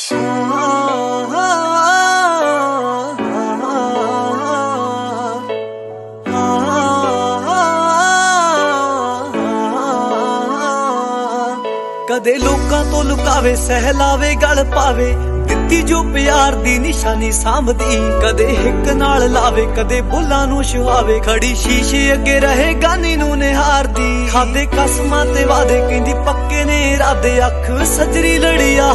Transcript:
कदे लोकां तो लुकावे सहलावे गल पावे दित्ती जो प्यार दी निशानी सामदी कदे हिक नाल लावे कदे बुल्लां नूं छुहावे खड़ी शीशे अगे रहे गानी नूं निहारदी खादे कसमां ते वादे कहंदी पक्के ने इरादे अख सजरी लड़िया